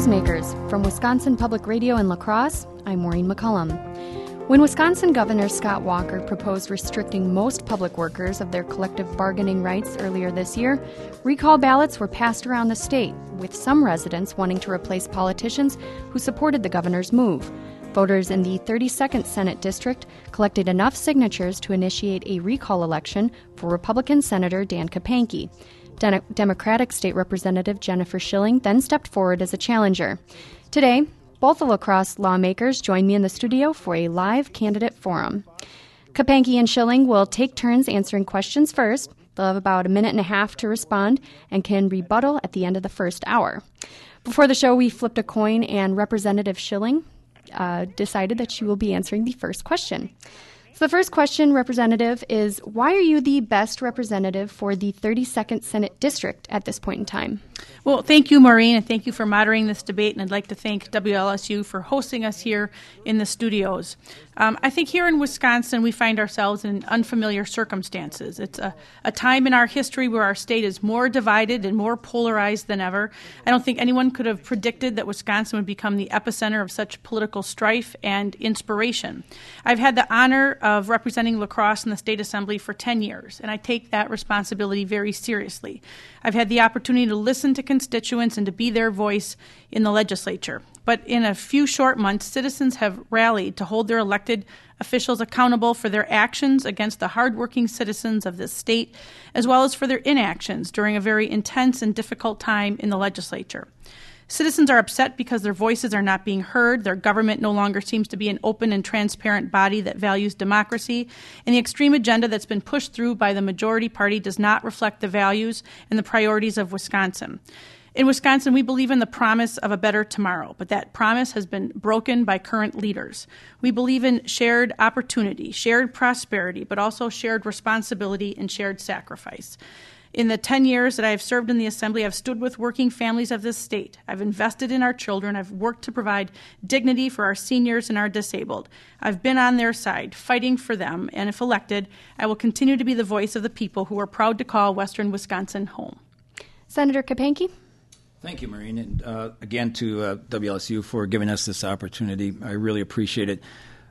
Newsmakers from Wisconsin Public Radio in La Crosse, I'm Maureen McCullum. When Wisconsin Governor Scott Walker proposed restricting most public workers of their collective bargaining rights earlier this year, recall ballots were passed around the state, with some residents wanting to replace politicians who supported the governor's move. Voters in the 32nd Senate District collected enough signatures to initiate a recall election for Republican Senator Dan Kapanke. Democratic State Representative Jennifer Schilling then stepped forward as a challenger. Today, both the La Crosse lawmakers join me in the studio for a live candidate forum. Kapanke and Schilling will take turns answering questions first. They'll have about a minute and a half to respond and can rebuttal at the end of the first hour. Before the show, we flipped a coin, and Representative Schilling decided that she will be answering the first question. So the first question, Representative, is why are you the best representative for the 32nd Senate District at this point in time? Well, thank you, Maureen, and thank you for moderating this debate, and I'd like to thank WLSU for hosting us here in the studios. I think here in Wisconsin we find ourselves in unfamiliar circumstances. It's a time in our history where our state is more divided and more polarized than ever. I don't think anyone could have predicted that Wisconsin would become the epicenter of such political strife and inspiration. I've had the honor of representing La Crosse in the State Assembly for 10 years, and I take that responsibility very seriously. I've had the opportunity to listen to constituents and to be their voice in the legislature. But in a few short months, citizens have rallied to hold their elected officials accountable for their actions against the hardworking citizens of this state, as well as for their inactions during a very intense and difficult time in the legislature. Citizens are upset because their voices are not being heard, their government no longer seems to be an open and transparent body that values democracy, and the extreme agenda that's been pushed through by the majority party does not reflect the values and the priorities of Wisconsin. In Wisconsin, we believe in the promise of a better tomorrow, but that promise has been broken by current leaders. We believe in shared opportunity, shared prosperity, but also shared responsibility and shared sacrifice. In the 10 years that I have served in the Assembly, I've stood with working families of this state. I've invested in our children. I've worked to provide dignity for our seniors and our disabled. I've been on their side, fighting for them, and if elected, I will continue to be the voice of the people who are proud to call Western Wisconsin home. Senator Kapanke? Thank you, Maureen, and again to WLSU for giving us this opportunity. I really appreciate it.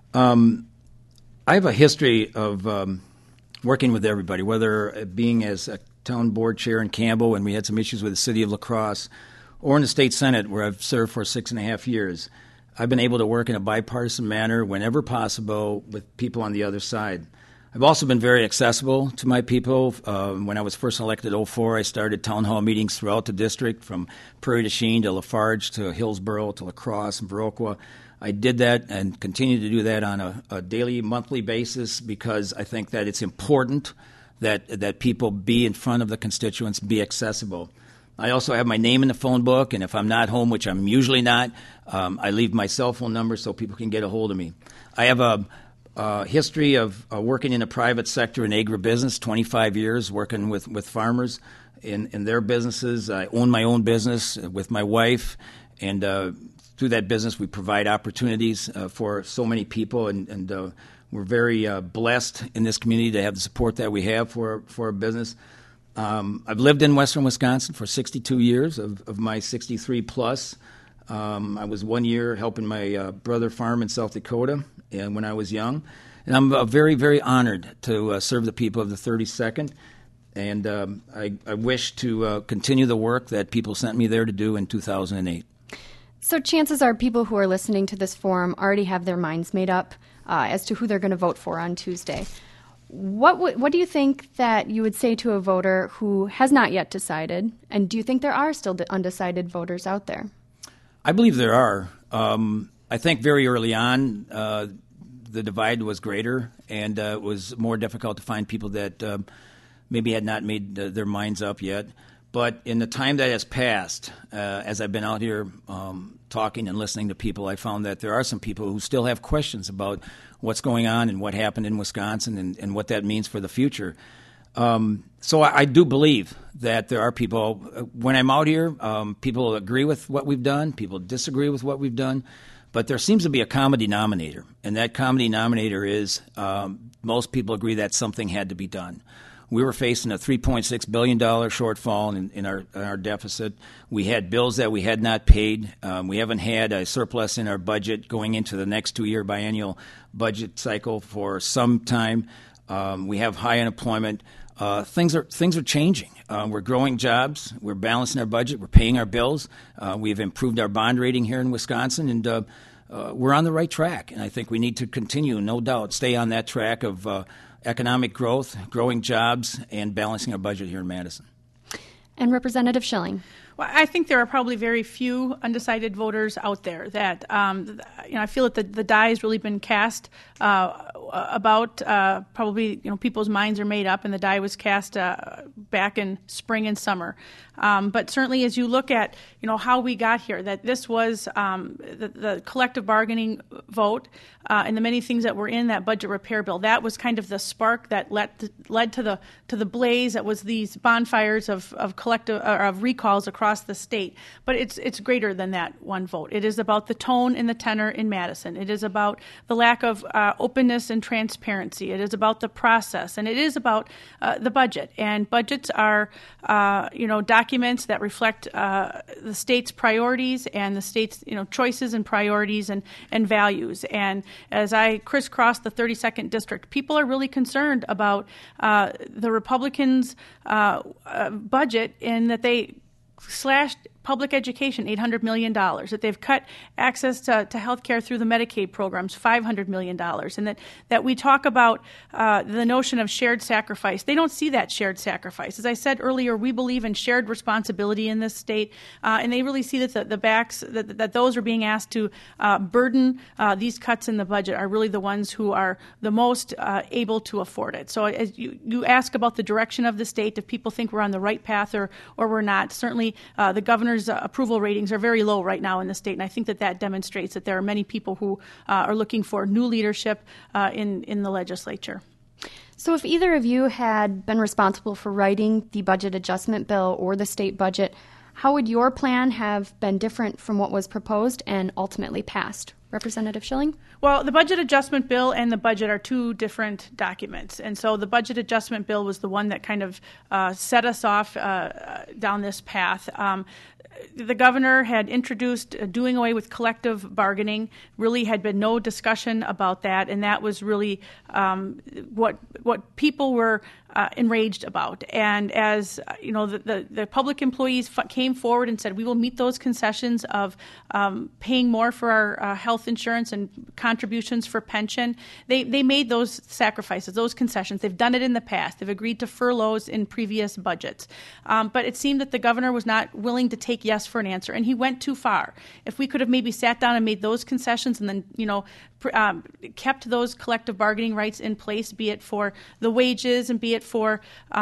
I have a history of working with everybody, whether being as a town board chair in Campbell when we had some issues with the city of La Crosse, or in the state Senate where I've served for 6.5 years. I've been able to work in a bipartisan manner whenever possible with people on the other side. I've also been very accessible to my people. When I was first elected in 2004, I started town hall meetings throughout the district, from Prairie du Chien to Lafarge to Hillsborough to La Crosse and Viroqua. I did that and continue to do that on a daily, monthly basis because I think that it's important that people be in front of the constituents, be accessible. I also have my name in the phone book, and if I'm not home, which I'm usually not, I leave my cell phone number so people can get a hold of me. I have a history of working in the private sector in agribusiness, 25 years working with farmers in their businesses. I own my own business with my wife, and through that business we provide opportunities for so many people, and we're very blessed in this community to have the support that we have for our business. I've lived in western Wisconsin for 62 years of my 63 plus. I was 1 year helping my brother farm in South Dakota and when I was young. And I'm very, very honored to serve the people of the 32nd. And I wish to continue the work that people sent me there to do in 2008. So chances are people who are listening to this forum already have their minds made up as to who they're going to vote for on Tuesday. What do you think that you would say to a voter who has not yet decided? And do you think there are still undecided voters out there? I believe there are. I think very early on, the divide was greater, and it was more difficult to find people that maybe had not made their minds up yet. But in the time that has passed, as I've been out here talking and listening to people, I found that there are some people who still have questions about what's going on and what happened in Wisconsin and what that means for the future. So I do believe that there are people, when I'm out here, people agree with what we've done, people disagree with what we've done, but there seems to be a common denominator, and that common denominator is most people agree that something had to be done. we were facing a $3.6 billion shortfall in our deficit. We had bills that we had not paid. We haven't had a surplus in our budget going into the next 2-year biennial budget cycle for some time. We have high unemployment. Things are changing. We're growing jobs. We're balancing our budget. We're paying our bills. We've improved our bond rating here in Wisconsin, and we're on the right track. And I think we need to continue, no doubt, stay on that track of economic growth, growing jobs, and balancing our budget here in Madison. And Representative Schilling. Well, I think there are probably very few undecided voters out there that, I feel that the die has really been cast about probably, people's minds are made up, and the die was cast back in spring and summer. But certainly as you look at, how we got here, that this was the collective bargaining vote and the many things that were in that budget repair bill, that was kind of the spark that led to the blaze that was these bonfires of collective of recalls across the state. But it's greater than that one vote. It is about the tone and the tenor in Madison. It is about the lack of openness and transparency. It is about the process, and it is about the budget. And budgets are, documents that reflect the state's priorities and the state's, choices and priorities and values. And as I crisscross the 32nd district, people are really concerned about the Republicans' budget, in that they slashed public education, $800 million, that they've cut access to health care through the Medicaid programs, $500 million, and that we talk about the notion of shared sacrifice. They don't see that shared sacrifice. As I said earlier, we believe in shared responsibility in this state, and they really see that the backs, that those are being asked to burden these cuts in the budget are really the ones who are the most able to afford it. So as you ask about the direction of the state, if people think we're on the right path or we're not, certainly the governor's approval ratings are very low right now in the state, and I think that demonstrates that there are many people who are looking for new leadership in the legislature. So if either of you had been responsible for writing the budget adjustment bill or the state budget, how would your plan have been different from what was proposed and ultimately passed? Representative Schilling? Well, the budget adjustment bill and the budget are two different documents. And so the budget adjustment bill was the one that kind of set us off down this path. The governor had introduced doing away with collective bargaining. Really had been no discussion about that, and that was really what people were enraged about. And as the public employees came forward and said, we will meet those concessions of paying more for our health insurance and contributions for pension. They made those sacrifices, those concessions. They've done it in the past. They've agreed to furloughs in previous budgets. But it seemed that the governor was not willing to take yes for an answer, and he went too far. If we could have maybe sat down and made those concessions and then, kept those collective bargaining rights in place, be it for the wages and be it for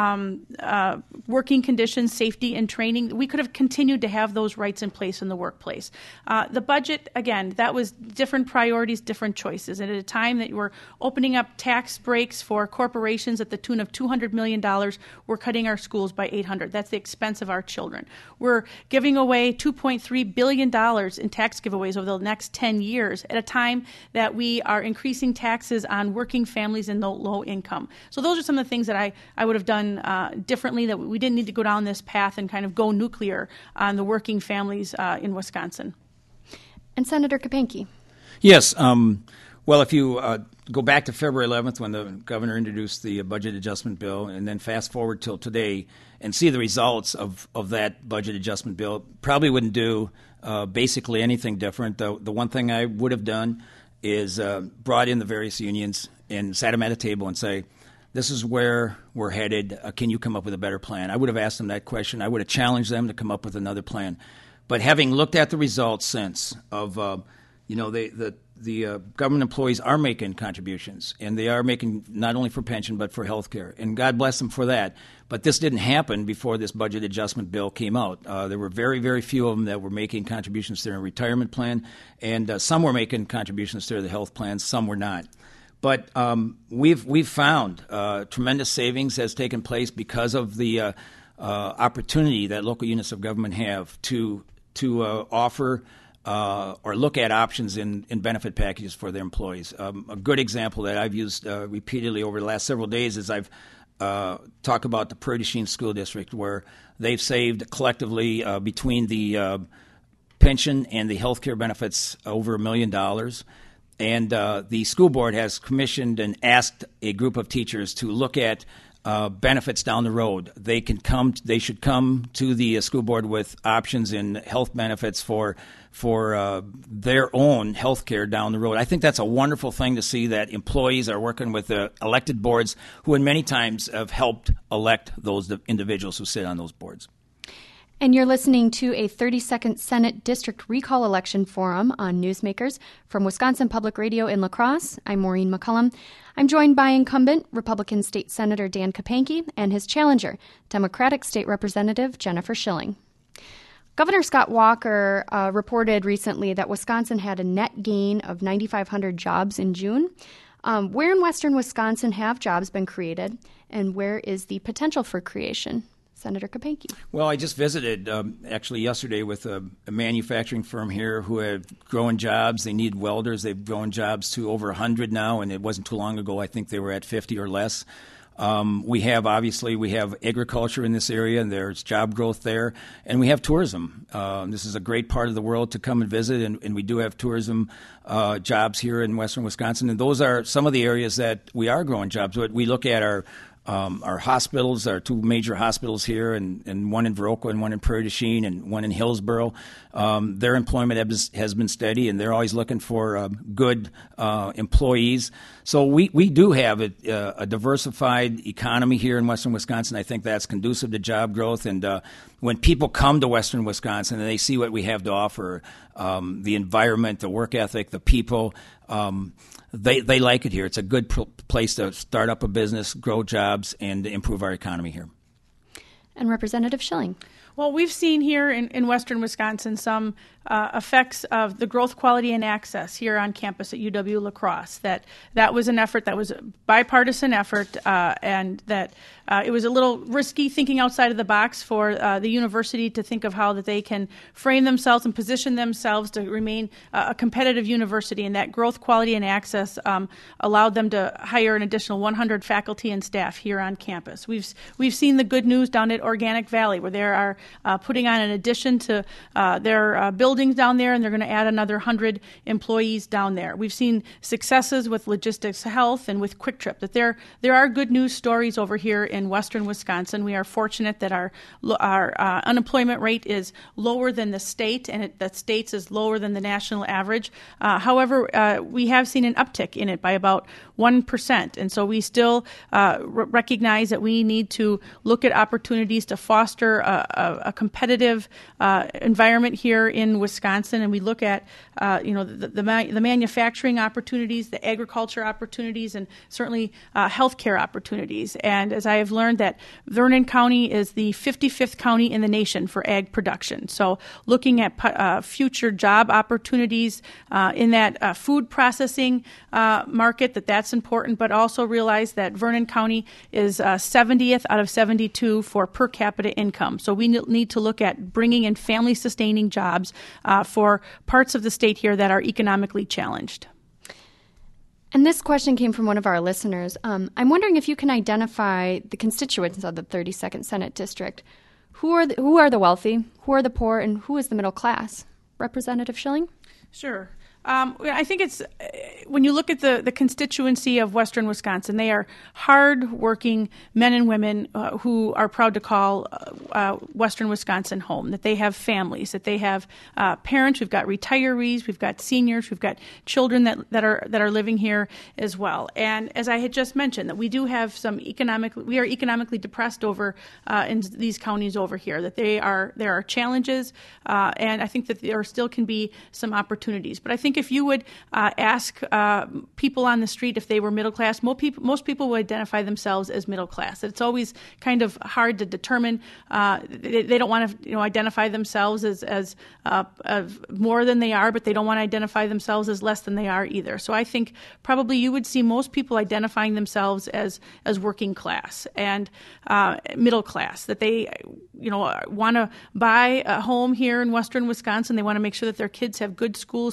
working conditions, safety, and training, we could have continued to have those rights in place in the workplace. The budget, again, that was different priorities, different choices. And at a time that we're opening up tax breaks for corporations at the tune of $200 million, we're cutting our schools by $800. That's the expense of our children. We're giving away $2.3 billion in tax giveaways over the next 10 years at a time that we are increasing taxes on working families and low income. So those are some of the things that I would have done differently, that we didn't need to go down this path and kind of go nuclear on the working families in Wisconsin. And Senator Kapanke. Yes. Well, if you go back to February 11th when the governor introduced the budget adjustment bill, and then fast forward till today and see the results of that budget adjustment bill, probably wouldn't do basically anything different. The one thing I would have done is brought in the various unions and sat them at a table and say, this is where we're headed. Can you come up with a better plan? I would have asked them that question. I would have challenged them to come up with another plan. But having looked at the results since of, the government employees are making contributions, and they are making not only for pension but for health care. And God bless them for that. But this didn't happen before this budget adjustment bill came out. There were very, very few of them that were making contributions to their retirement plan, and some were making contributions to the health plans, some were not. But we've found tremendous savings has taken place because of the opportunity that local units of government have to offer or look at options in benefit packages for their employees. A good example that I've used repeatedly over the last several days is I've talk about the Prairie du Chien School District, where they've saved collectively between the pension and the health care benefits over $1 million. And the school board has commissioned and asked a group of teachers to look at benefits down the road. They should come to the school board with options in health benefits for their own health care down the road. I think that's a wonderful thing to see, that employees are working with the elected boards who in many times have helped elect those individuals who sit on those boards. And you're listening to a 32nd Senate District Recall Election Forum on Newsmakers from Wisconsin Public Radio in La Crosse. I'm Maureen McCullum. I'm joined by incumbent Republican State Senator Dan Kapanke and his challenger, Democratic State Representative Jennifer Schilling. Governor Scott Walker reported recently that Wisconsin had a net gain of 9,500 jobs in June. Where in western Wisconsin have jobs been created, and where is the potential for creation? Senator Kapanke. Well, I just visited actually yesterday with a manufacturing firm here who have growing jobs. They need welders. They've grown jobs to over 100 now, and it wasn't too long ago. I think they were at 50 or less. We have agriculture in this area, and there's job growth there, and we have tourism. This is a great part of the world to come and visit, and we do have tourism jobs here in western Wisconsin, and those are some of the areas that we are growing jobs. But we look at our hospitals, our two major hospitals here, and one in Viroqua and one in Prairie du Chien and one in Hillsboro. Their employment has been steady, and they're always looking for good employees. So we do have a diversified economy here in western Wisconsin. I think that's conducive to job growth. And when people come to western Wisconsin and they see what we have to offer, the environment, the work ethic, the people, they like it here. It's a good place to start up a business, grow jobs, and improve our economy here. And Representative Schilling. Well, we've seen here in western Wisconsin some effects of the growth, quality, and access here on campus at UW La Crosse. That was an effort that was a bipartisan effort, and that it was a little risky thinking outside of the box for the university to think of how that they can frame themselves and position themselves to remain a competitive university. And that growth, quality, and access allowed them to hire an additional 100 faculty and staff here on campus. We've seen the good news down at Organic Valley, where they are putting on an addition to their buildings down there, and they're going to add another 100 employees down there. We've seen successes with Logistics Health and with Quick Trip. That there are good news stories over here in western Wisconsin. We are fortunate that our unemployment rate is lower than the state, and the state's is lower than the national average. However, we have seen an uptick in it by about 1%, and so we still recognize that we need to look at opportunities to foster a competitive environment here in Wisconsin, and we look at the manufacturing opportunities, the agriculture opportunities, and certainly healthcare opportunities. And as I have learned, that Vernon County is the 55th county in the nation for ag production. So looking at future job opportunities in that food processing market, that's important, but also realize that Vernon County is 70th out of 72 for per capita income. So we need to look at bringing in family-sustaining jobs for parts of the state here that are economically challenged. And this question came from one of our listeners. I'm wondering if you can identify the constituents of the 32nd Senate District. Who are the wealthy, who are the poor, and who is the middle class? Representative Schilling? Sure. I think it's when you look at the constituency of western Wisconsin, they are hard-working men and women who are proud to call western Wisconsin home, that they have families, that they have parents. We've got retirees, we've got seniors, we've got children that are living here as well. And as I had just mentioned, that we do have we are economically depressed over in these counties over here, that there are challenges, and I think that there still can be some opportunities. But I think if you would ask people on the street if they were middle class, most people would identify themselves as middle class. It's always kind of hard to determine. They don't want to identify themselves as more than they are, but they don't want to identify themselves as less than they are either. So I think probably you would see most people identifying themselves as working class and middle class, that they want to buy a home here in western Wisconsin. They want to make sure that their kids have good schools to go to.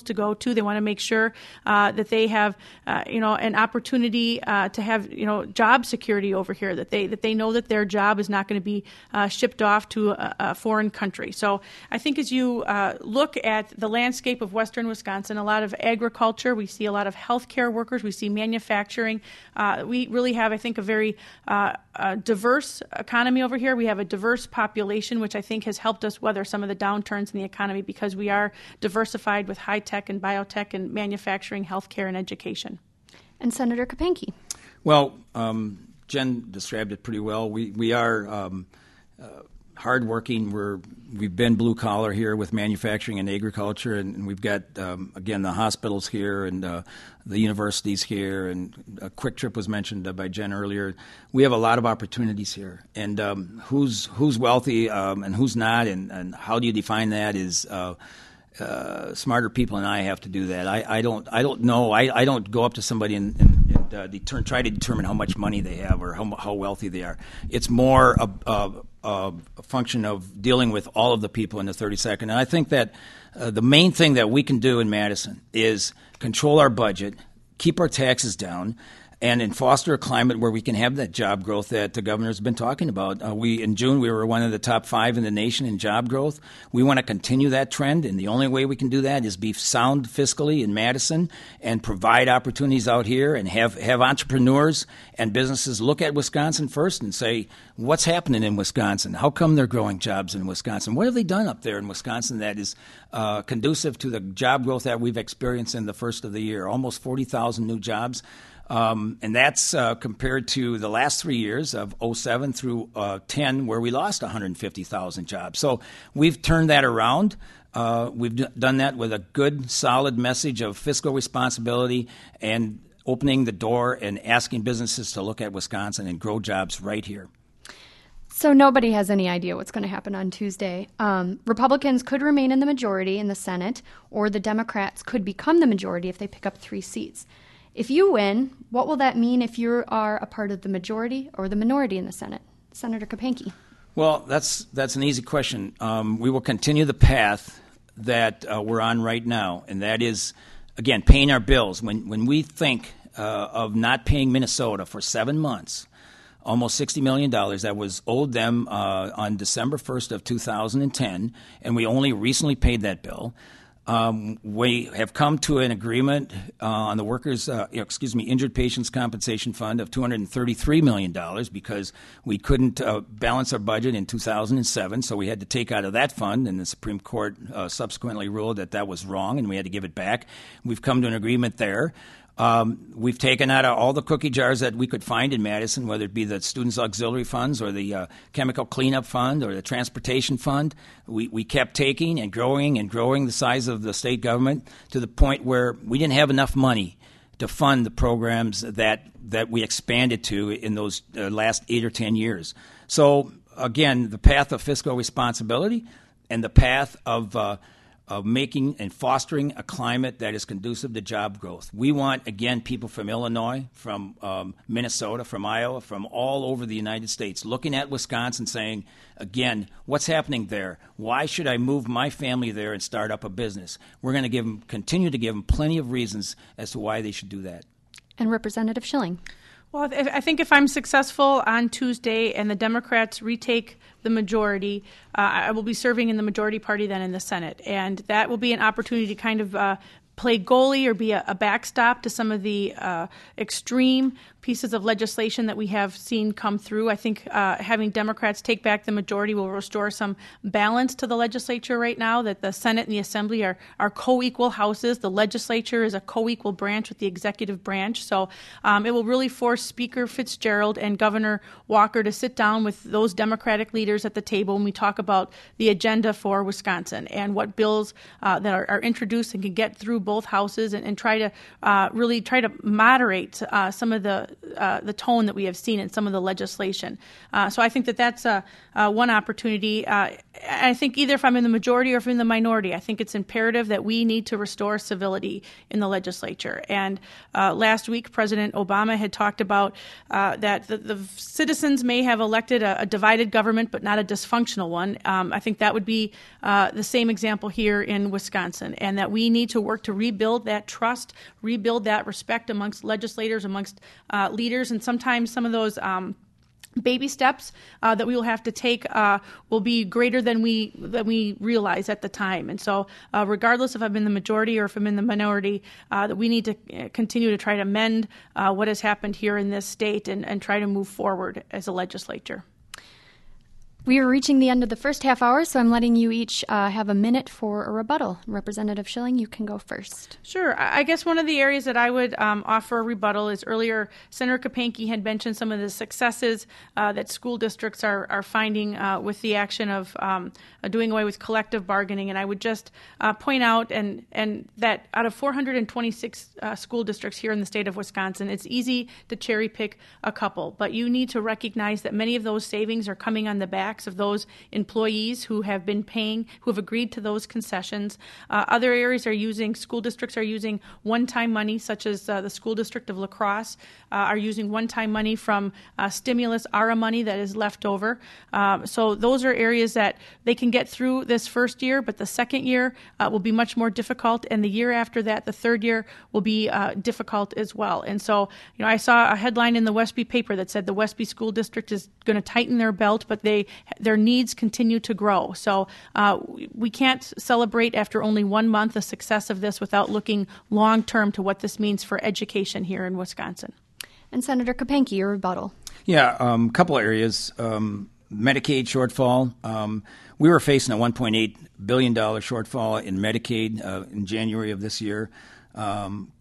to. They want to make sure that they have, an opportunity to have, job security over here, that they know that their job is not going to be shipped off to a foreign country. So I think as you look at the landscape of western Wisconsin, a lot of agriculture, we see a lot of healthcare workers, we see manufacturing. We really have, I think, a very diverse economy over here. We have a diverse population, which I think has helped us weather some of the downturns in the economy because we are diversified with high tech and biotech and manufacturing, healthcare, and education. And Senator Kapanke. Well, Jen described it pretty well. We are hardworking. We've been blue collar here with manufacturing and agriculture, and we've got again the hospitals here and the universities here, and a Quick Trip was mentioned by Jen earlier. We have a lot of opportunities here, and who's wealthy and who's not, and how do you define that is. Smarter people than I have to do that. I don't know. I don't go up to somebody and try to determine how much money they have or how wealthy they are. It's more a function of dealing with all of the people in the 32nd. And I think that the main thing that we can do in Madison is control our budget, keep our taxes down, and foster a climate where we can have that job growth that the governor's been talking about. In June, we were one of the top 5 in the nation in job growth. We want to continue that trend, and the only way we can do that is be sound fiscally in Madison and provide opportunities out here and have entrepreneurs and businesses look at Wisconsin first and say, what's happening in Wisconsin? How come they're growing jobs in Wisconsin? What have they done up there in Wisconsin that is conducive to the job growth that we've experienced in the first of the year? Almost 40,000 new jobs. And that's compared to the last 3 years of 07 through 10, where we lost 150,000 jobs. So we've turned that around. We've done that with a good, solid message of fiscal responsibility and opening the door and asking businesses to look at Wisconsin and grow jobs right here. So nobody has any idea what's going to happen on Tuesday. Republicans could remain in the majority in the Senate, or the Democrats could become the majority if they pick up 3 seats. If you win, what will that mean if you are a part of the majority or the minority in the Senate? Senator Kapanke. Well, that's an easy question. We will continue the path that we're on right now, and that is, again, paying our bills. When we think of not paying Minnesota for 7 months, almost $60 million that was owed them on December 1st of 2010, and we only recently paid that bill. We have come to an agreement on the workers, injured patients compensation fund of $233 million because we couldn't balance our budget in 2007, so we had to take out of that fund, and the Supreme Court subsequently ruled that was wrong, and we had to give it back. We've come to an agreement there. We've taken out all the cookie jars that we could find in Madison, whether it be the Students' Auxiliary Funds or the Chemical Cleanup Fund or the Transportation Fund. We kept taking and growing the size of the state government to the point where we didn't have enough money to fund the programs that we expanded to in those last 8 or 10 years. So, again, the path of fiscal responsibility and the path of making and fostering a climate that is conducive to job growth. We want, again, people from Illinois, from Minnesota, from Iowa, from all over the United States, looking at Wisconsin saying, again, what's happening there? Why should I move my family there and start up a business? We're going to continue to give them plenty of reasons as to why they should do that. And Representative Schilling. Well, I think if I'm successful on Tuesday and the Democrats retake the majority, I will be serving in the majority party then in the Senate. And that will be an opportunity to kind of play goalie or be a backstop to some of the extreme pieces of legislation that we have seen come through. I think having Democrats take back the majority will restore some balance to the legislature right now, that the Senate and the Assembly are co-equal houses. The legislature is a co-equal branch with the executive branch. So it will really force Speaker Fitzgerald and Governor Walker to sit down with those Democratic leaders at the table when we talk about the agenda for Wisconsin and what bills that are introduced and can get through both houses and try to really try to moderate some of the the tone that we have seen in some of the legislation. So I think that's one opportunity. I think either if I'm in the majority or if I'm in the minority, I think it's imperative that we need to restore civility in the legislature. And last week, President Obama had talked about that the citizens may have elected a divided government, but not a dysfunctional one. I think that would be the same example here in Wisconsin, and that we need to work to rebuild that trust, rebuild that respect amongst legislators, amongst leaders, and sometimes some of those baby steps that we will have to take will be greater than we realize at the time. And so regardless if I'm in the majority or if I'm in the minority, that we need to continue to try to mend what has happened here in this state and try to move forward as a legislature. We are reaching the end of the first half hour, so I'm letting you each have a minute for a rebuttal. Representative Schilling, you can go first. Sure. I guess one of the areas that I would offer a rebuttal is earlier Senator Kapanke had mentioned some of the successes that school districts are finding with the action of doing away with collective bargaining. And I would just point out and that out of 426 school districts here in the state of Wisconsin, it's easy to cherry pick a couple, but you need to recognize that many of those savings are coming on the backs of those employees who have been paying, who have agreed to those concessions. Other areas school districts are using one-time money, such as the school district of La Crosse are using one-time money from stimulus ARA money that is left over. So those are areas that they can get through this first year, but the second year will be much more difficult, and the year after that, the third year, will be difficult as well. And so, I saw a headline in the Westby paper that said the Westby School District is going to tighten their belt, but their needs continue to grow. So we can't celebrate after only 1 month the success of this without looking long-term to what this means for education here in Wisconsin. And Senator Kapanke, your rebuttal. Yeah, a couple of areas. Medicaid shortfall. We were facing a $1.8 billion shortfall in Medicaid in January of this year. Last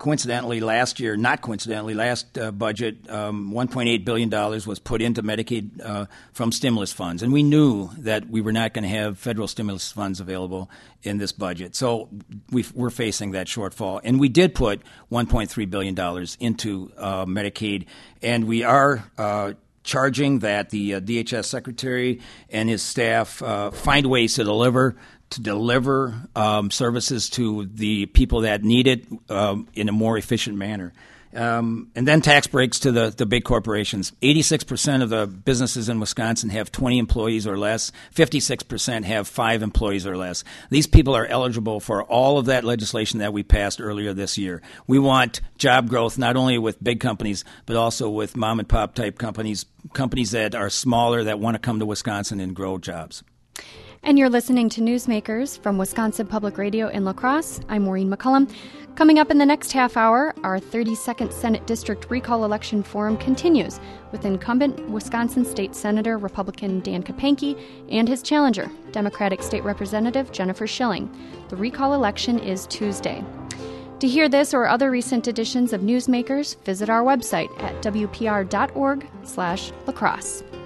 budget, $1.8 billion was put into Medicaid from stimulus funds. And we knew that we were not going to have federal stimulus funds available in this budget. So we're facing that shortfall. And we did put $1.3 billion into Medicaid. And we are charging that the DHS secretary and his staff find ways to deliver services to the people that need it in a more efficient manner. And then tax breaks to the big corporations. 86% of the businesses in Wisconsin have 20 employees or less. 56% have 5 employees or less. These people are eligible for all of that legislation that we passed earlier this year. We want job growth not only with big companies, but also with mom-and-pop type companies that are smaller that want to come to Wisconsin and grow jobs. And you're listening to Newsmakers from Wisconsin Public Radio in La Crosse. I'm Maureen McCullum. Coming up in the next half hour, our 32nd Senate District Recall Election Forum continues with incumbent Wisconsin State Senator Republican Dan Kapanke and his challenger, Democratic State Representative Jennifer Schilling. The recall election is Tuesday. To hear this or other recent editions of Newsmakers, visit our website at wpr.org/lacrosse.